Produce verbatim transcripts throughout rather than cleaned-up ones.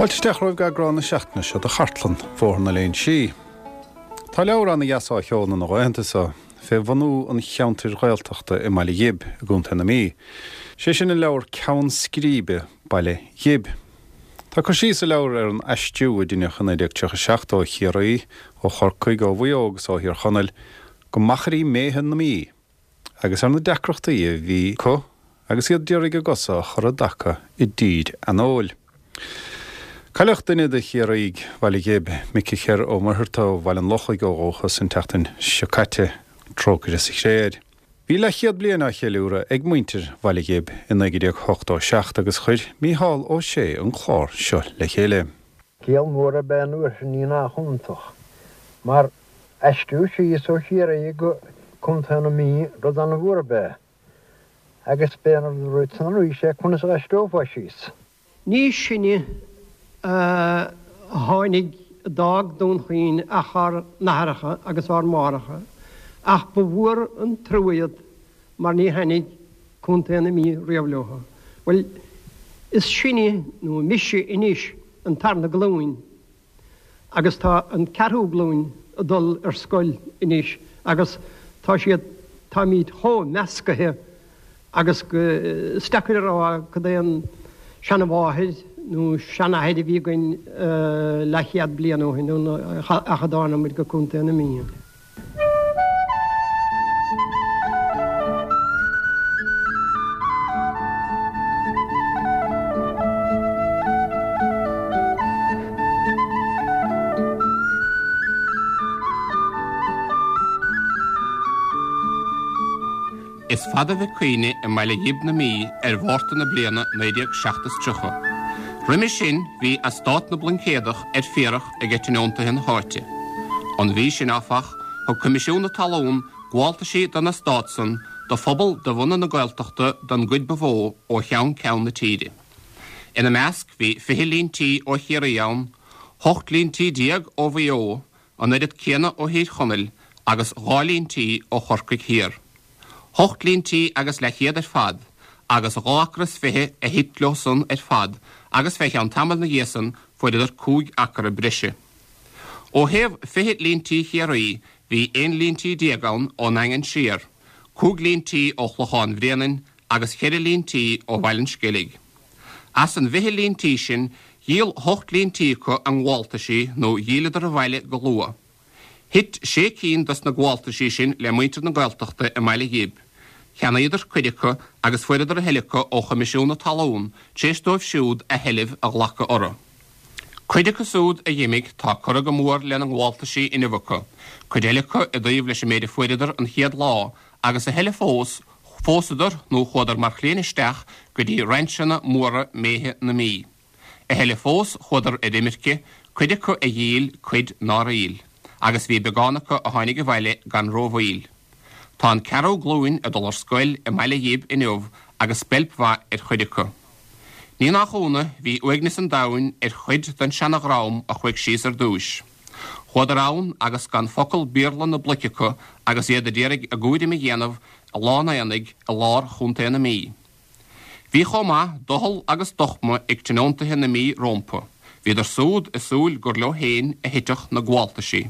Báilteach roimh ga gránna seachna seo a chartlan fórna léon si. Tá leabhar anna gheasá cheanna na ghaitheasa fé bhanú an cheantar ghailteachta i mbaile dhib a gúnta na mí. Sé sin na leabhar ceann scríbe baile dhib. Tá chu síos a leabhar ar an eistú a duine chunaíocht teacha seachtó chiaraí ó chorcaig ó bhuiógus ó hir chonel go macharí méhan na mí. Agus ar na decreachtaí a bhí co agus iad dearige gosa chur a dacha i díd an óil. Cailleach duine de chiaraíg bhaile dhib mici chear ó marthirtá bhaile an lochaig ó óchas an teachtain seocate trócaire sa chréir. Bhí le chiad bliana cheiliúra ag muintir bhaile dhib in nigeidíoch hochtó seacht agus chuir Mícheál Ó Sé an chlár seo le chéile. Céal mór a ben uair sin ní ná chuntach. Mar eistú sé is ó chiaraí go cumta na mí rud an bhuair be. Agus ben ar roid san rúi sé chun is eistúfa síos. Ní sinne Uh, hánig dag dún chuoin achar naharacha agus ar máracha ach ba bhuair an trúiad mar ní hanig cúnta na mí riamhleocha. Well, is sinne nó mise inis an tarna glóin agus tá an carú glóin a dul ar scoil inis agus tá siad tá míad thó meascathe agus go steachir á go dé an seanna bháthid nó seanna heide bhí goin lechiad blian ó hin a chadána muid go cúnta na mí. Is fada bheith cuoine i mbaile dhib na mí ar bhórta na bliana naidíag seachtas trucha. Riimi sin bhí a stát na blincéadach ar féarach a gceitineonta hin háite. An bhí sin áfach thug Comisiún na Talún gháilta sí don na státsan do phobal do bhuna na Gaeltachta don gcuid bhó ó cheann ceann na tíide. Ina measc bhí fiche líontí ó chiaraíann, hocht líontí díag ó bhuió an iad céanna ó hír chonel agus dhá líontí ó chorcaig hir. Hocht líontí agus le chéad ar fad, agus ráchras fiche a hitlósan ar fad, agus feiche an tamal na ghéasan foiad idir cúig achar a brise. Ó heh fiche líontí chiaraí hí ein líontí diagáin ó nangan siar, cúig líontí ó chlucháin bhréanin agus cheire líontí ó bhailen scilig. As an fiche líontí sin, díal hocht líontí chu an gháilta sí nó díalidir a bhaile go lua. Hit sé cín das na gháilta sí sin le muintir na Gaeltachta i mbaile dhib. Cheanna idir cuidecha agus fuidir a helicha ó Comisiún na Talún, tréistóibh siúd a heileh a ghlacha ora. Cuidecha súd a dhéimig tá cura go mór le an gháilta sí inmhacha, cuidéalacha i dtaobh leis méidir fuidir an chiad lá agus a heile fós, fósaidir nó chuadar mar chléanisteach go dtí reinseanna móra méthe na mí. A heile fós chuadar i d'imirce, cuidecha a dhéal cuid ná riil, agus bhí begánacha a tháinig a bhaile gan rómhaíl. Tá an caró glúin a dul ar scoil i mbaile dhib inniuh agus spelpmha ar chuidecha. Ní nach chúna bhí uignis an dain ar chuid den seannach rám a chuig síos ar dúis. Chuad a rán agus gan focail bíorlan na blicicha agus iad a déirigh a gúide mi dhéanamh a lána anig a lár chunta na mí. Bhí chomá dohol agus dochma ag tinóntathe na mí rompa. Bhí ar súd a súil gur leo héin a hiteach na gháilta sí.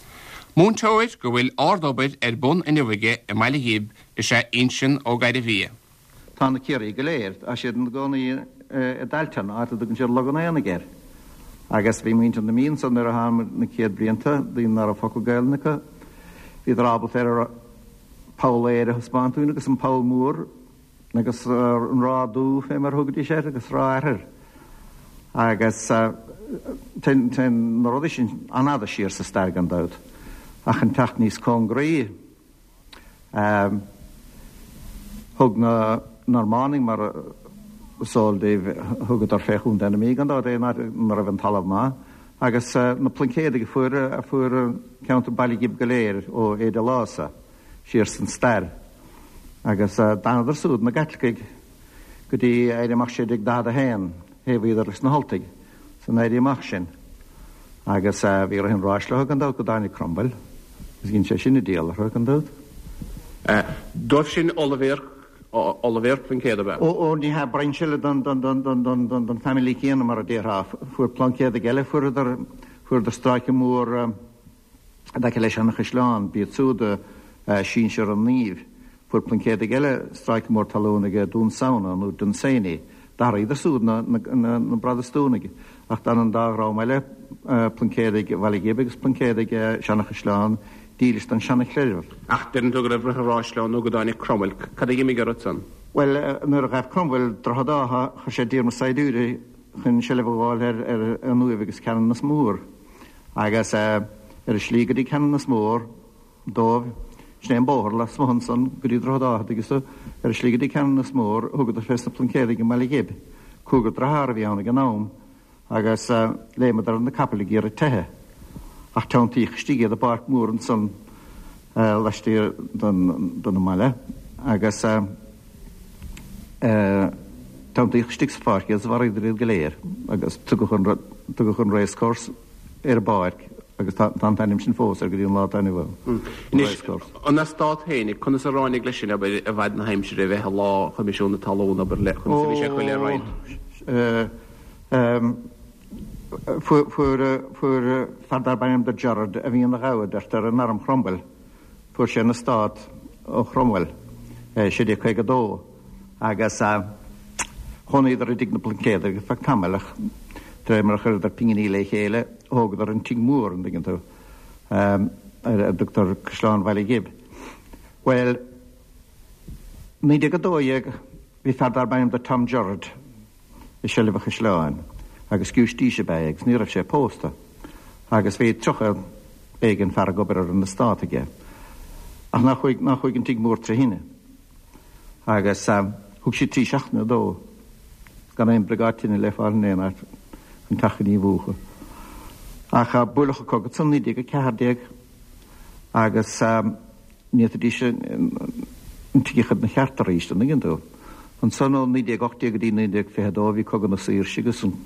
Múntóid go bhfuil ardóbaid ar bun inniuige i mbaile dhib is sé insin ó gaiide bhí. Tá na ciaraí go léir a siad na gcónaí a daltean áta do an siad leganna ana ggéir. Agus bhí muintear na míon san ar a hámar na ciad blianta, dtíon nar a focail gailnacha, bhí rábal ar Paul éire Hispántúin agus an Paul Mór, agus an rádú fé mar thugadtí sé agus ráithir. Agus ten na rudaí sin anada sír sa stair an dát. Ach an teach níos congraí. Um, thug na normáning mar sól déh thugad ar féchún denna mí an dá é mar a bhain talamh má. Agus uh, na plincéide go fuair a fuair ceantar baile dhib go léir ó éidir lása, sír san stair. Agus uh, dánadar súd na gaitlicaig go dtí éidir amach sé ag dáda héin, héhíidir leis na holtaig, san éidir amach sin. Agus uh, bhí ar hin ráisle an dá go dáinnig crombail. Is ginn sé sin na díal ar an dát. Dóibh sin Oliver Oliver Plincéad be. ó ní ha brainsile don family chéana mar a déirá fuair plancéad a geile fuair fuair de straice mór da leis anna Chisláán bí súda sin se an níomh fuair plancéad a geile straice mór talónige dún saona nó dún séine dar idir súd na bradastúnige ach dan an dárá meile plancéad bhil gébegus plancéad seanna Chisláán dílis an seanna chléirh. Ach den tu raibh ráisleán nó go dáinna Cromwell, cad imi garad san? Well, nuair a gaibh Cromwell drochadáha chu sé dír na saidúri chun se le bháil ar an nuamh agus cean na smór. Agus ar a slígadí cean na smór, dómh, sné bóthir le smohan san gurí drochadáha agus ar a slígadí cean na smór thugad a festa plancéad go meile gib. Cúgad rathar a bhíanna go nám agus léimad ar na capala gíar a tethe. Ach teantaí stígad a barc mór an san leistír don meile agus teantaí stig sa farci as bhar idir go léir agus tu chun réiscors ar a barc agus tá tainim sin fós ar go dtíon lá tainine bhil. An na stát héine chun a ráinnig lei sin a bhaid na heimse ré bheithe lá chuisiúna talóna bar le chun sé chuile ráin. Fuair fardarbaim de Gerard a bhíon na gáid ar an arm Cromwell fuair sé na stát ó Cromwell sé dé chuige dó agus chuna idir dig na plancéad agus fe tamach tre mar chuir ar pinganí le chéile ógad ar an tí mór an diggin tú a Doctor Chisláán bhile gib. Well, ní dig a dóiag bhí fardarbaim de Tom Gerard i se le Chisláán agus ciústíise beag, ní raibh sé pósta, agus bhí trocha éigen fear gobar ar an na stát aige. Ach nach chuig an tí mór tre hinne. Agus thug sé tí seachna dó, gan éon brigátíine le fáil néanaart an tachaní bhúcha. Ach a bulacha cogad san ní dig a cehardéag, agus níos a díise an tíchad na cheartar ísta na gin dó. An san ó ní dig ochtíag a dí ní dig fehadó bhí cogad na sír sigus an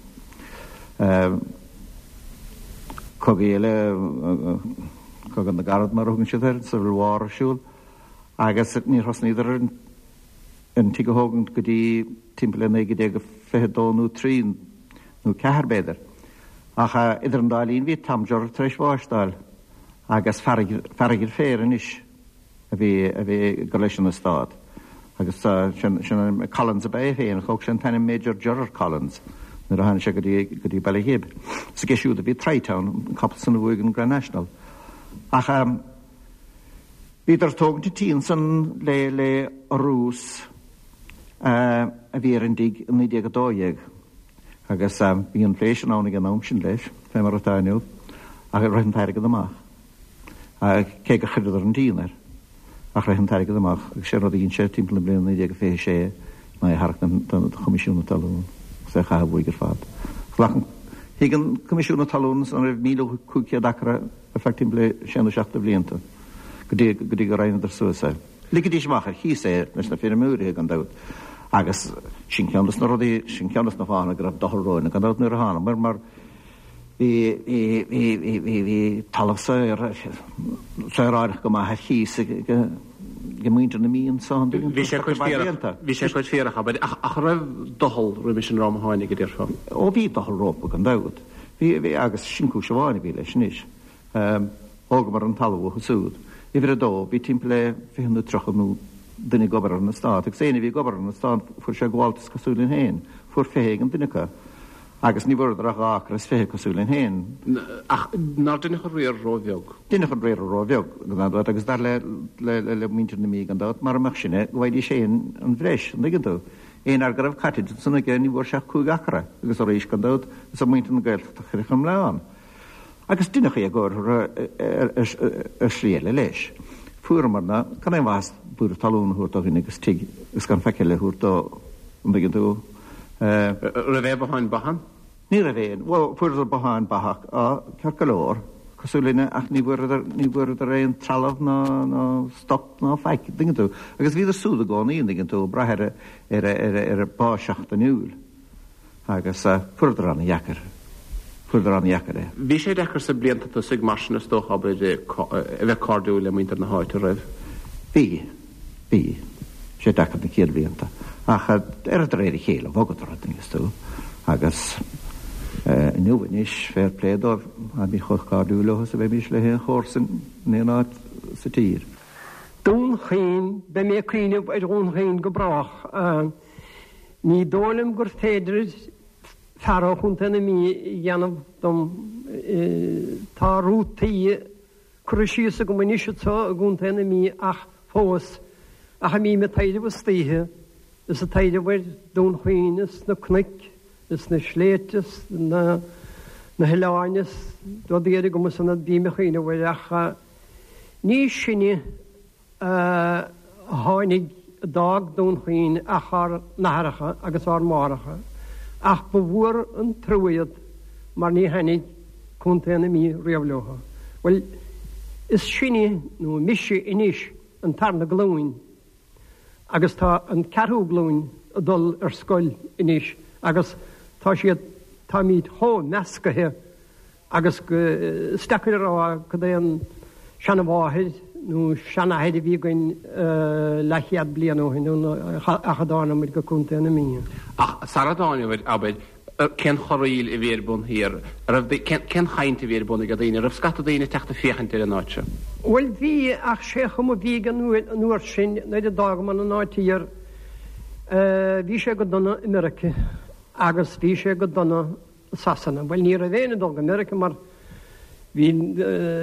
cogéile cogan na garad mar thugann siad sa bhil siúil agus ní thosníidir an tí go hágann go dtí timppla na go dé go fehadónú trín nó ceharbéidir. Ach idir an dálín bhí Tom Gerard treis bháistáil agus farigir fér an is a bhí a bhí go leis an na stát. Agus sin Collins a bé féin chog sin taine Major Gerard Collins. Na a han se go dtí Ballyhib. Sa géisiú a bhí Tritown, couple san bhuaig an Grand National. Ach bhíidir tógan tí san le le arús a bhí an dig an nídé go dóiag. Agus bhí an pléis an ánig an am sin leis, fé mar atáinú, ach roiith an tairigh amach. Cé go chuidir an dínar, ach roiith an tairigh amach, agus sé rud ín sé timppla blian nídé go fé sé na harach an comisiúna talún. Sa chahabhúig ar fad. Flachan, hí an comisiúna talún an raibh míle cúcia dachra effectin ble seanna seachta blianta. Go dtí go rainna ar suasa. Liga dís macha, hí sé nes na fér múri an dát. Agus sin ceannas na rodí, sin ceannas na fána go raibh dochróinna gan dát nuair a hána. Mar mar hí talamh sa ráirich go má hí gemeinter na míon san. Bhí sé chuid féach ach raibh dohol ruimi sin rám háinnig go dtíir fá. Ó bhí dohol rópa an dagad. Bhí agus sincú se bháinna bhí leis níos. Óga mar an talú chusúd. I bhí a dó, bhí timppla fihanna trochanú duine gobar an na stát. Ag séna bhí gobar an na stát fuair sé gháiltas cosúlinn héin, fuair féig an duinecha. Agus ní bhfuir a gáchas fé cosúlinn héin. Ach ná duine chu réir róbheog. Duine chu réir róbheog, agus dar le le muintir na mí an dát mar amach sinne bhhaidí sé an bhreis an dú. Éon ar go raibh catid sanna gé ní bhór seach cúig achra, agus a rééis gan dát is a muintir na gailta chuircham leán. Agus duine chu gur ar sríile leis. Fuair marna, gan é bhas búr talún thuúrt a bhíine agus tí gus gan feiceile thuúrt an dgin tú. Ra bheith baháin bahan? Ní a bhéin, bhil fuair a baháin bahach a cear go leir, cosúlaine ach ní bhfuir a réon tralamh ná stop ná feic, dingin tú. Agus bhí a súla gánaíon dingin tú, brathir ar bá seachta niúil. Agus fuair a ranna jacar. Fuair a ranna jacar é. Bhí sé dechar sa blianta tú sig marsina stoch a bheith cardú le muintar na háit a raibh? Bhí, bhí. sé dechad na céad blianta. Ach ar a réidir chéile bhagad ruding is tú agus nuhain is fair pléador a bhí chuch cáúlachas a bheith mís le hé chósan néáid sa tír. Dún chéin be mé cíineh ar dún chéin go brach. Ní dólam gur féidir ferá chunta na mí dhéanamh dom tá rútaí cruisiíosa go munisitá a gúnta na mí ach fós a ha mí me taide bh stíthe is a taide bhir dún chéin is na cnic is na sléitis na na heláinis do dhéidir go mus na bhí me chéine bhir ach ní sinne hánig dag dún chéin achar naharacha agus ar máracha ach ba bhuair an trúiad mar ní hanig chunta na mí riamhlócha. Well, is sinne nó misise inis an tarna glóin agus tá an carú glóin a dul ar scoil inis agus tá siad tá míad thó meascathe agus go steachir rá go é an seanna bháthid nó seanna head a bhí goin lechiad blianóhin nó achadána mu go chunta na mí. Ach Saradáin abid cén choíil i bhérbun hir cén chaint i bhérbunna go daine rah scata daine teachta féchann ar an áitse. Well bhí ach sé chum bhí an nuair sin na de dagman an áitíar bhí sé go donna America agus bhí sé go donna Sasanna. Well ní a bhéine dul America mar hí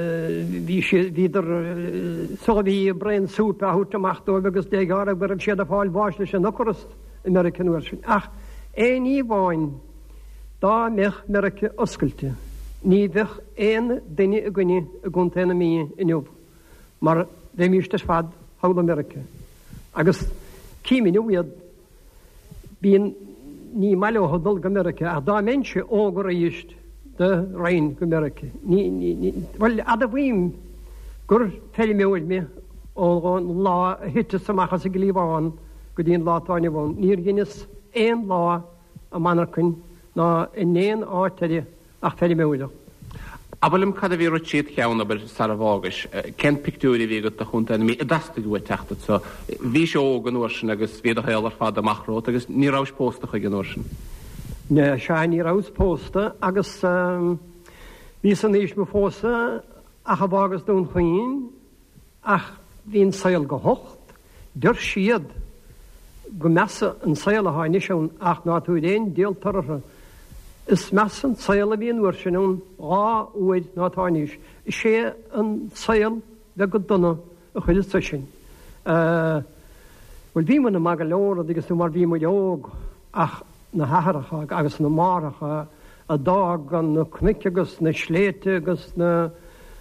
idir so bhí brein súpa a thutamachú agus déára gur an siad a fáil bháisle sin nochorast American nuair sin. Ach é ní bháin dá mech America oscailte. Ní bheith éon duine a gcuine a gúnta na mí inniuh mar bheith míiste fad hail America. Agus cíimi nuiad bíon ní maileótha dul go America ach dá mense ógur a dhéist de rain go America. Well, a bhím gur féidir méhfuil mé ógáin lá a hitte samachchas a go líomháin go dtíon látáine bháin. Níor ghinnis éon lá a manarcinn ná inéon áiteide ach féidir méhfuileach. Abalim cad a bhí rutíad cheann aber sar a bhágas, cén pictúri bhí go a chunta na mí a dasta go teachta so bhí sé ógan uairsin agus bhí a héal ar fad amachrót agus ní rás pósta chuig an uairsin. Ne se ní rás pósta agus bhí san níos me fósa a cha bhágas dún chuoin ach hín saoil go hocht dúir siad go measa an saoil a háine seún ach ná tú déon déaltartha. Is meas an saoil a bhíon uair sinún á uaid nátáis. Is sé an saoil bheith go donna a chuile sa sin. Bhfuil bhí man na mag leóra agus tú mar bhí mu leog ach na hatharacha agus na máracha a dag an na cnic agus na sléite agus na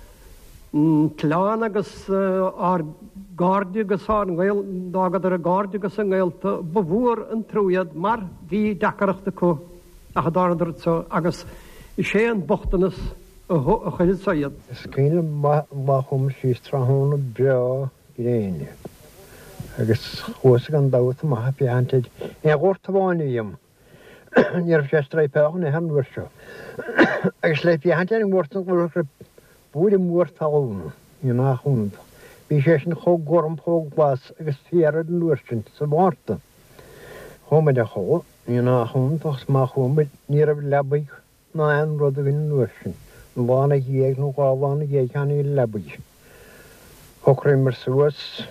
tláán agus ar gáde agus á an ghail dágad ar a gáde agus an ghailta ba bhuair an trúiad mar bhí decarachta có a chadáradar so agus i sé an bochtanas a chuile saiad. Is cíine má chum síos tráthána brea réine agus chuasa an dáta maithe peantaid é gúirta bháinnaíam níor sé straipáchan na hanhuiir seo. Agus le peantaid an gúirta bhfuil búid mór tána í nachúnta. Bhí sé sin cho gom chóg blas agus fiarad an luirsin sa bhharta. Chomid a cho í nachúntas má chumid ní a lebaigh ná an rud a gin luirsin. An bhána dhéag nó gáhána dhéag chaní lebaigh. Chocraim mar suas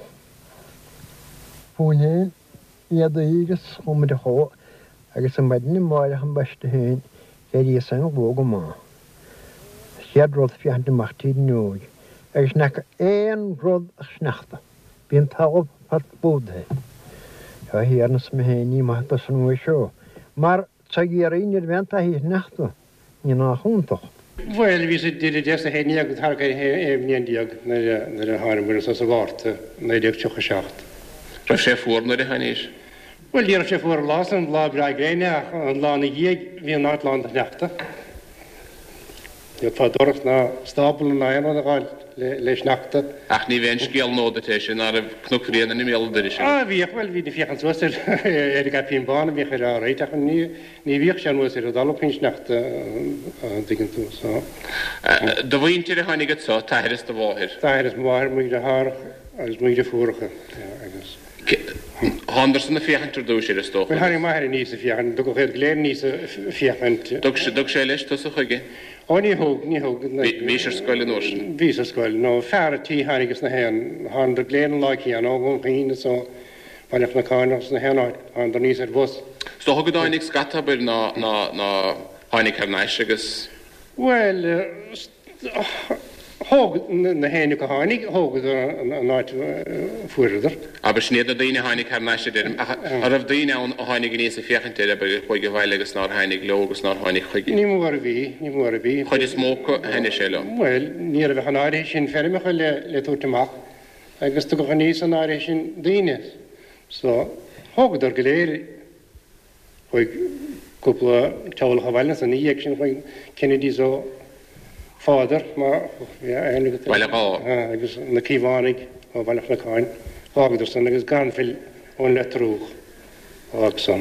fúnhéin iad a ígus chomid a cho agus an maidin máile an beiste héin sé dí san bhóga má. Siad rud fianta machtíad nuúig. Agus necha éon rud a sneachta. Bhíon tágah pat búdhe. Tá hiarnas me héní maithta san bhui seo. Mar sa géiríonir bheanta hí sneachta ní nachúntach. Well, vi så det det så hen jag har kan även jag när när det har en så så vart när det tjocka schacht. Vad chef för när det han är? Well, det är chef för lasen la bra greina och la ni jag vi nåt land nästa. Jag får dorf na stapeln na en och le snakta. Ach ni vem skil nå det är när knockren i melder. Ah, vi är väl vi det fick så så är det kapin barn vi har rätt att ni ni vi kan nog se det då pinch nacht digen så. Det var inte det han gick så tähres det var här. Tähres var mycket har als mycket vorige. Ja, Honderson na fiachantar dúis ar sto. Well, Harry Maher níos a fiachan, do go chéad léir níos a fiachant. Dug sé leis tu a chuige? Ó, ní hog, ní hog. Bhís ar scoil an oes? Bhís ar scoil. No, fear a tí Harrygus na hen. Han de gléan láici an ógún chín so bailach na cáinos na hen áid. Han der níos ar bus. So hogad áinnig scata bil na na háinnig carnáis agus? Well, hog na hen go háinnig, hogad an áid fuirdar. Aber snéad a daine háinnig carnáis a dyrum. A raf daine an háinnig níos a fiachantar a bil chuige bhaile agus ná háinnig lo agus ná háinnig chuige? Ní mú ar a bhí, ní mú ar a bhí. Chuid is móca henne sé lo? Well, ní ar a bheith an áirí sin fermicha le tútamach, agus tu go níos an áirí sin daine. So, hogad ar goléir chuig cúpla teáil chahailnas an íag sin chuig Kennedy so fáidir, má Bhaile gá. agus na cíhánig ó bhailach na cáin, hogad ar san agus ganfil ón le trúch ag san.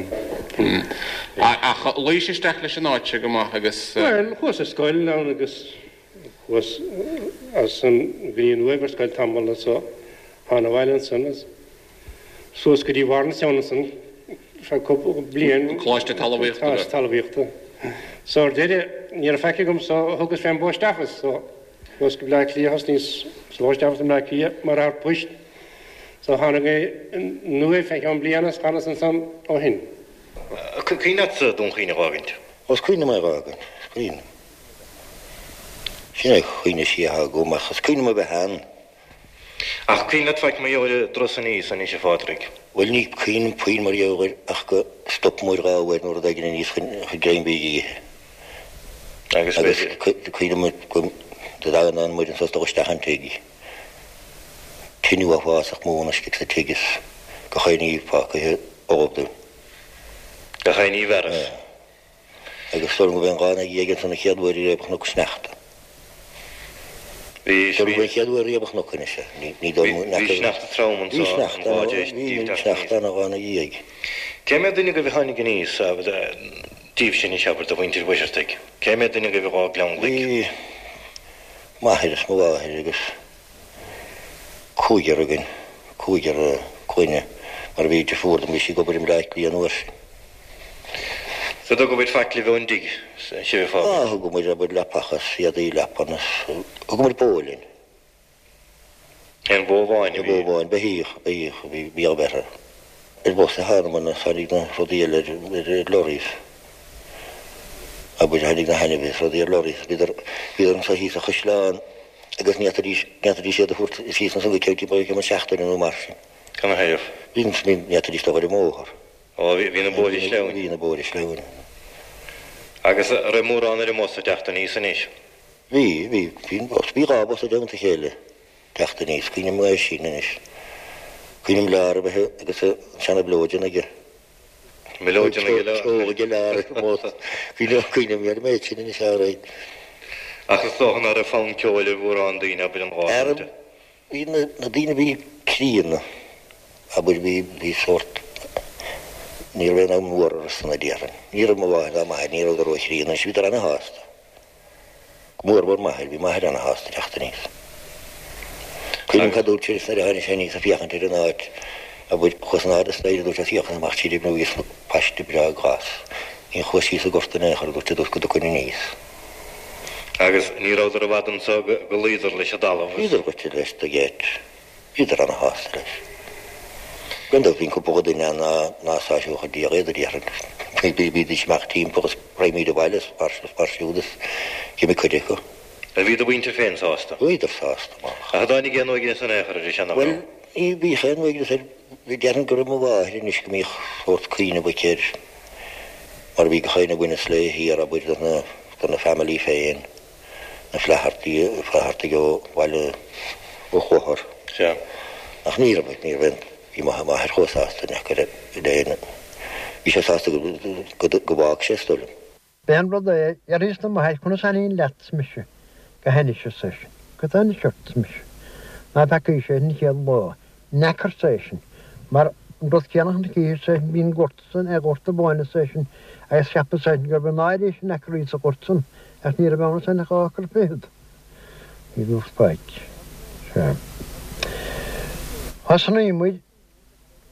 A luis isteach leis an áitse go maith agus... Well, chus a scoil ná agus chus as an bhíon uibar scoil tamil so hána bhailan san as soos go dí bharna seanna san fa cúpla blian... Chláiste talabhíochta. Chláiste talabhíochta. So déide, ní a feice gom so thugus fein bóistafas, so chus go bleich líochas níos slóistafas an bleich lío mar ar puist. So hána gé nua feice an blianas chanas an san ó hin. Cíine sa dún chuoine rágant? Os cuioine mai rágan, cuioine. Sinna chuoine siathe go machchas cuioine mai bheith hen. Ach cíine feic mai óide dros an níos an is a fádraig? Well, ní cuioine puoin mar eogair ach go stop mór ráhaid nóir a gine níos chu gréimbí agus cuioine mai go de dagan an muid an sasta goisteach teigi. Tinú a bhásach móna stig sa teigis go chaoine pácha óbdú. Go chaoine veras? Agus storm go bhein gána dhéigen sanna cheadúir i réabach nó sneachta. Storm go bhein cheadúir i réabach nó cynise. Ní sneachta trauman Ní sneachta, ní sneachta na gána dhéig. Cé mé duine go bhí hánig níos a díobh sin i seabar do bhaintir bhuiirteig? Cé mé duine go bhí rá gleann lig? Maithir is mó áthir agus cúigear agin, cúigear cuine mar bhí de fúr an bhí sí gobar im ráich lí an uair sin. So do go bhid feicli bhún dig si bhí fábhar? Ah, go muid a bud lepachas, iad í lepanas, go muid bólinn. En bóbháin? En bóbháin, behíoch, behíoch, bhí a bethar. Er bos a harman a sanig na rodíal er lorís. A bud hanig na hanibis rodíal lorís. Bíðar an sa hís a chusláán, agus neatarí séad a húrt sís na sunga ceutí bói kemur seachtar in marsin. Can a heirh? Bíðan smín neatarí stofar i móhar. Ó, hí na bóri sleún? Hí na bóri sleún. Agus ra múrán ar i mós a teachta níos a níos? Hí, hí, hí, bí rábos a deunta chéile teachta níos, cínim mwy sín a níos. Cínim lear a bheith agus sena blóidin a gyr. Melóidin a gyr? Ó, a gyr lear a mós. Cínim lear meid sín a níos áraid. Agus tóchan ar a fán ceoile bhúrán díine a byd an ráinte? Hí na díine bhí críanna a bud bhí sort níl bheith na múr ar sanna díaran. Níl am bháin a maithir níl ar roiich ríanna is vítar anna hásta. Múr bór maithir, bhí maithir anna hásta teachta níos. Cínim cadúil tíir sna ráine sé níos a fiachan tíir an áid a bud chusnáid a snaid dúir a fiachan amach tíir ibn ús pasti bra gás. Ín chuasí a gorta nechar dúir tidús go ducunni níos. Agus ní ráidir a bhadan sa go líidir leis a dalamh? Líidir go tíir leis a géit. Líidir anna hásta leis. Gwenda fi'n cwbl o dyna na sasiwch a diog edrych ar yn bydd eich mach tîm pwrs praimid o waelus par siwdys gym i cydych o. A fydd o wynt y ffen sásta? Wynt y sásta. A hydda ni gen o'i gen sy'n eich ar y sianna? Wel, i fi chen o'i gen sy'n fi dern gyrwm o fawr yn eich gymich sort crin o bwycir. Mar fi gychain o gwynnes le hir a bwyd dyna family ffein. Na fflahartig o wael o chwachor. Ja. Ach nir o bwyd, nir fynd. I maha maher chósásta nechar i déine. Bhí sé sásta go bhág sé stolum. Ben brod é, ar is na maher chuna sanín let smisio, go henni sé sésin, go dani siort smisio. Na peca í sé ní chéad bó, nechar sésin, mar brod cianach na cíir sé bín gortasan ag gorta bóina sésin, agus siapa sésin gur benáid é sin nechar í sa gortasan, ag níra bána sé nech ácar péad. Í dúr spáit. Hasan í muid,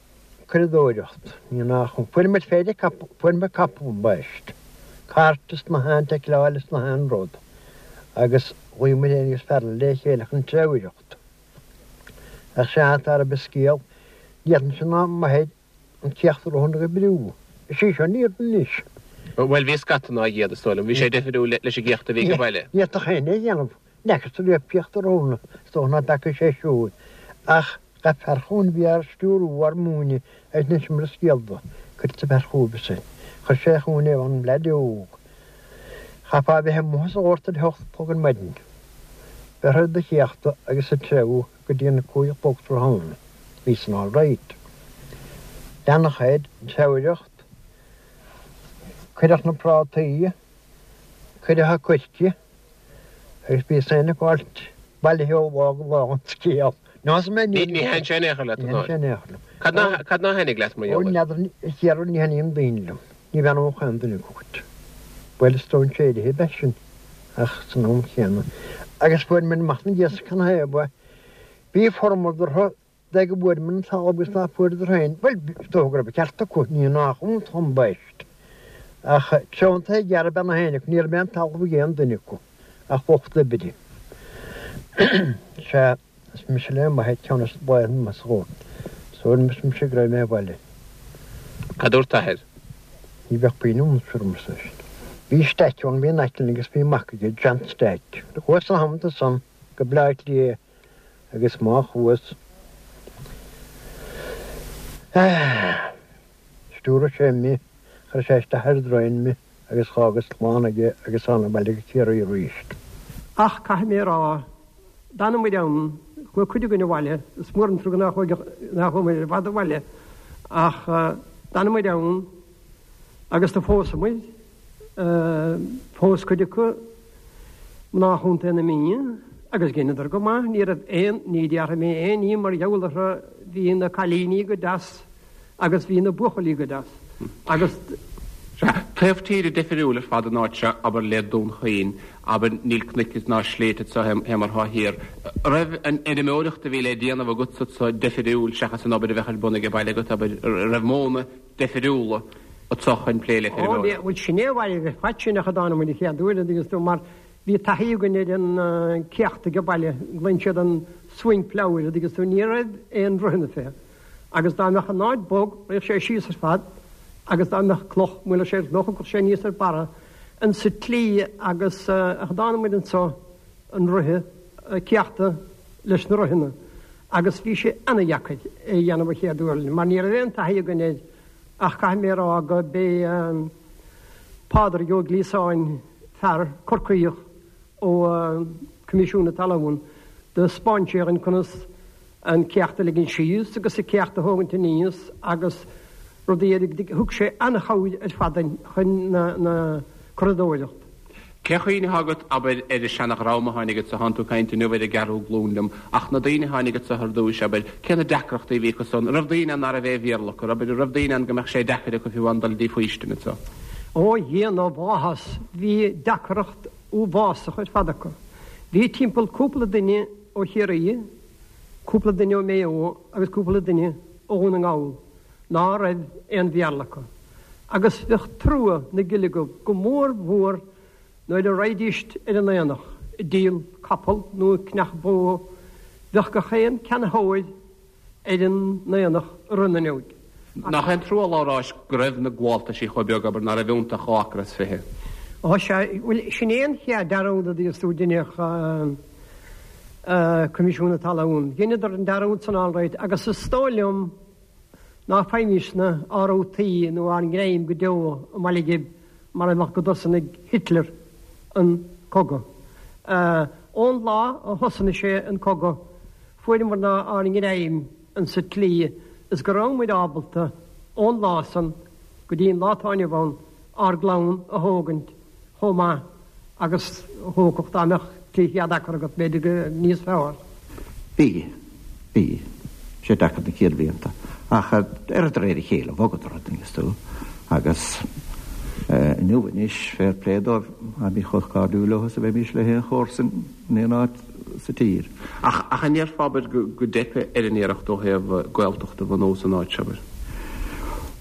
credóirecht ní nach chun fuin mit féidir fuin me capú baist. Cartas na háinte leáiles na hánród, agus bhuiimilégus fer le chéach an treuirecht. A sé ar a bescéal, dían sin ná mahéid an ceachtar honna go briú. Sí se níor níos. Well vís gataná géad stolam, hí sé defriú leis sé géachta bhí go bhile. Ní a chéine dhéanamh negus le peachtar róna stóna dacha sé siúd. Ach ga ferchún bhí ar stúrú ar múni ag na mar scéalda, chuir sa ferchúbe sin. Chu sé chúna an bleúg. Chapá bheit mhas orta hecht pógan maidin. Berthad de chéachta agus sa treu go dtíana cúig bógtar hána. Bhí san all right. Lenach héad treuirecht, chuideach na prátaí, chuideach cuisti, agus bí séna gáilt bailitheo bhág bhágan scéal. Nás me ní ní hen sé nécha le nécha. Cad ná hennig leat mar Ó neadar chéar ní heníon daonlam, ní bhean ó chandana gút. Bhfuil stón séide hé besin ach san óm chéanna. Agus bhfuil min machna dhéas can héba, bí formar de go bhfuir min tágus ná fuidir hain, bhfuil tógra be ceartta cút ní nach ún tom baist. Ach teonnta gear ben na héine, níor ben tal go géan duine ach bochta bidi. Se mis se le ma heit teannas bhain mas ró. So mis mis se grau mé bhile. Cadúr tahead? Ní bheith bíúm firmas is. Bhí steitún bhí neitilin agus bhí macaige gent steit. De chuas a hamta san go blait lí agus má chuas. Stúra sé mi, chu séiste herdroin mi agus chágus mánaige agus anna bailige céir í ríist. Ach cai mé rá, dána mu dean, chu chuide gine bhaile, smúran trú nach chuid bhd bhaile, ach dána mu dean agus tá fósa muid, fós chuide chu ná chunta na míine, agus gineidir go má, ní éon ní deartha mé éon ní mar dheolalacha hí na chalíní go das, agus hí na buchalí go das. Agus Treftíre defriúle fad an áitse aber le dún chain, aber níl knikkis ná slétet sa hemar ha hér. Raibh an edimóireachta bhí le déanamh gut sa defriúil sechas an aber bhechar bunige baile gut aber raibh móna defriúla a tochan pléile defriúla. Bhfuil sinnéhhaile fatsin a chadána mu ché dúile agus tú mar hí taíú gonne an ceachta go baile glein siad an swing pláir agus tú níad éon ruhanna fé. Agus dá meach an náid bog raibh sé síos ar fad, agus dá meach cloch muile sé noch go sé níos ar bara an sa tlí agus a chadána muid an so an ruthe ceachta leis na ruhanna. Agus bhí sé anna jacaid é dhéanamh ché dúirlinn, mar ní réon taíú gonne ach cai mé rá go bé pádar go glísáin fear corcaíoch ó comisiúna talún de spáintear an chunas an ceachta le gin síos agus i ceachta hógann níos agus rudéidir thug sé anna chaid ar fadain chun na corridóireacht. Cechaoine hagad aber idir senach ráma hánigat sa hanú caiinte nuhid a garú glúndam ach na daine hánigat sa thardúis aber cena decrocht é bhí son rafdaine an ar a bheith bhéarlach aber rafdaine an gomach sé decade go fiúhandal dí faoistena sa. Ó dhéan á bháthas hí decrocht ó bhásach ar fadacha. Bhí timppel cúpla duine ó chéirí, cúpla duine ó méo agus cúpla duine ó na gáil, ná raibh an bhéarlacha. Agus bheith trúa na giligó go mór mhór nó le raidíist ar an léanach, i díal capal nó cneach bó, bheith go chéan ceanna hóid ar an léanach runna neud. Nach an trú lárás greibh na gháilta sí chobeag aber nar a bhúnta chácras fithe. Ó sé, bhfuil sinnéon chead darúda dí stúdineach comisiúna talún. Gineidir an darúd san áráid agus is stólium ná féimísna á ó tí nó an gréim go deo a maligib mar amach go dosannig Hitler an coga. Ón lá a hosanna sé an coga, fuidir mar ná an gréim an sa tlí is go rangmuid ábalta ón lásan go dtíon látáine bhain ar glán a hógant thomá agus thócocht amach tíad achar go beidir go níos fearr. Bí, bí, sé dachar na céad blianta. Ach ar a réir chéile bhagad rodingus tú agus nuhanis fér pléador a bí chuch cáúlachas a bheith mís le hé chósan néáid sa tír. Ach ach an níor fábir go depe ar an éireacht ó heh ghilteachta bhan ó san áid seabar.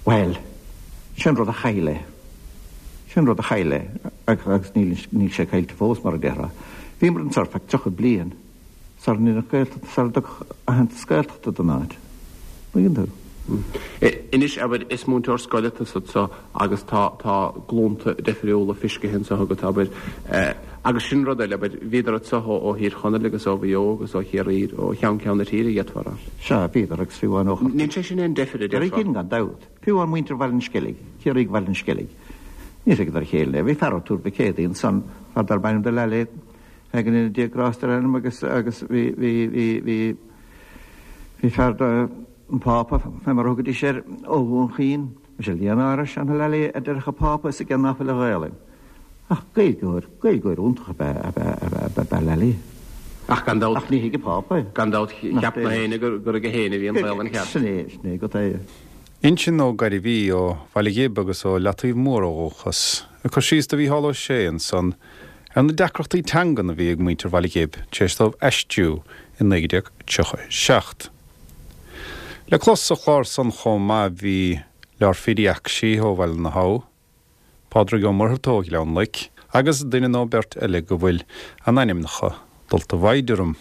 Well, sin rud a chaile. Sin rud a chaile, agus níl sé cailte fós mar a dera. Bhí mar an sarfach tucha blian, sar ní sar a han scailta do náid. Bhíon tú? Inis aber is múntar scoileta sa agus tá glónta defriúla fisce hen sa hagad aber agus sin rud eile aber vídar at saho ó hír chana legus ó bhío agus ó híir ó chean ceanna tíir ghetfara. Se vídar agus fiúan ó. Níl sé sin en defri de. Rí gin gan dawd. Fiúan muinter valin skillig. Hírig valin skillig. Nís ag dar chéile. Vi ferro túr becédi in son ar dar bænum de leli hegin in diagrástar enum agus agus vi vi vi vi vi ferda an pápa fe mar hugad í sér óhún chín sé líanaras an leli a dercha pápa sa gan nafil a réile. Ach gailgóir, gailgóir úntacha be leli. Ach gandát. Ach ní hige pápa. Gandát cheap na héine gur a héine hí an bhil an cheap. Sné, sné, go taia. Insin ó gari bhí ó bhaligéb agus ó latíh mór óchas. A chu síos a bhí halló séan son an na decrochtaí tangan a bhí ag muintir bhaligéb téistómh eistú in néideag tucha seacht. Le clos a chlár san chomá bhí lear fidiach sí ó bhil na há, pádra go marthtóg lean lic, agus duine nó bert eile go bhfuil an animnacha dulta bhaidirum.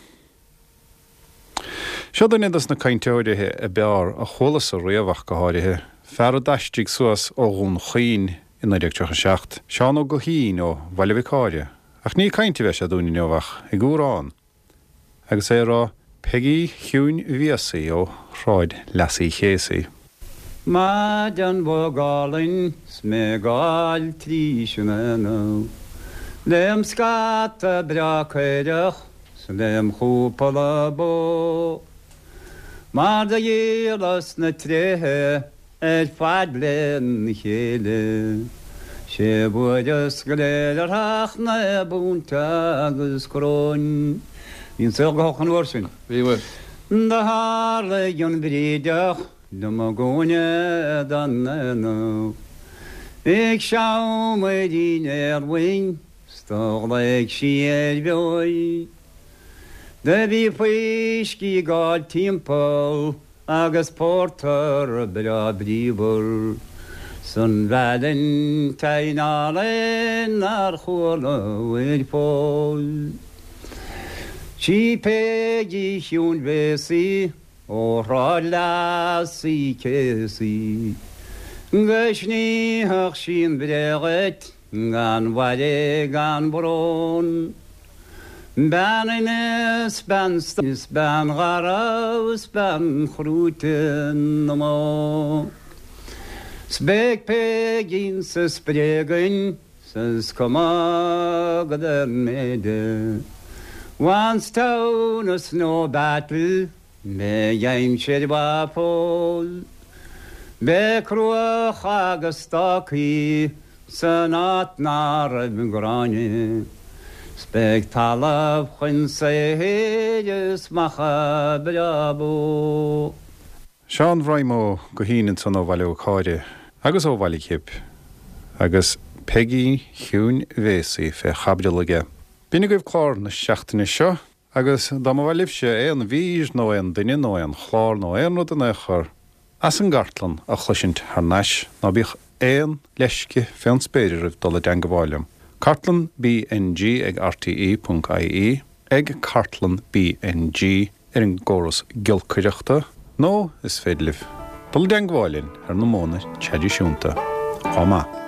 Seo duine das na cainteoirithe a bear a cholas a riamhach go háirithe, fear a daistigh suas ó gún chín in néideag tucha seacht, seán ó go hín ó bhailehicáide, ach ní cainte bheith sé dúine neomhach i gúrán. Agus é rá Peggy Hún Viasaí ó Shráid Lasí Chésaí. Má an bógálainn smé gáil tríisiúna nó. Léim scata breacaireach sa léim chúpala bó. Má da dhélas na tréthe ar fad bléin chéile. sé buidir go léidir thach na búnta agus cróin. Hín sil go hochan orsin. Bhí bhfuil. Da hála an bríideach do má gúine danna nó. Ig seam a dín ar bhain, stóghlaigh sí ar bheoi. De bhí faoiscí gáil timpeall agus pórtar a bra bríomhar. San bhealinn tainálinn ar chóla bhfuil fáil. Sí Peggy Hún Viasaí ó Shráid Lasí Chésaí. Gysníthach sin bréagait gan bhaile gan brón. Ben inis ben stis ben garaus ben chrútin na má. Speg Peggy sa spregain sas comagad ar méide. Once town a snow battle, me jaim shed wapol. Be cruach agus stocky, sanat nar grani. Speg talav chun se hejes macha brabo. Sean Bhraimó go híann san ó bhaile cáide, agus ó bhaile cib, agus Peggy Hún Viasaí fe chabdilige. Bína goibh chlár na seachtaine seo, agus dá má bhfuil libse é an bhís nó é an duine nó é an chlár nó é an rud an échar, as an gartlan a chluisint th neis ná bích éon leisce fé an spéidir dul a dean go bháilm. Cartlan B N G ag R T E dot I E, ag Cartlan B N G ar an gcóras gilcuireachta, nó is féidir libh. Dul a dean go bháilinn ar na móna teidir siúnta. Chomá.